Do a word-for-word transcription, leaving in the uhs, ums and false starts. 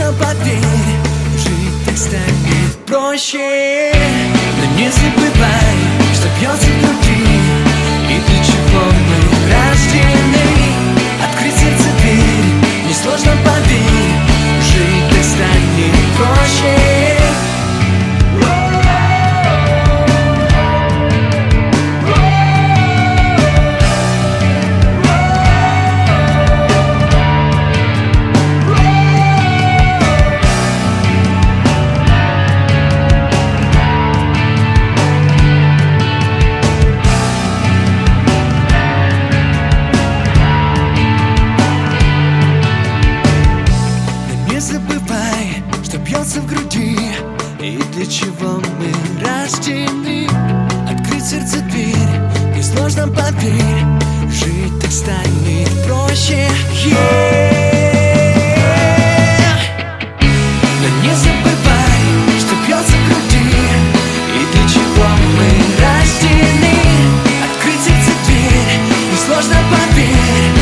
Несложно, поверь, жить так станет проще. Но не забывай, что бьется в груди, и для чего мы рождены. Открыть сердце дверь, несложно, поверь, жить так станет проще. В груди, и для чего мы рождены. Открыть сердце дверь, несложно, поверь, жить так станет проще. Yeah. Но не забывай, что бьется в груди, и для чего мы рождены. Открыть сердце дверь, несложно, поверь,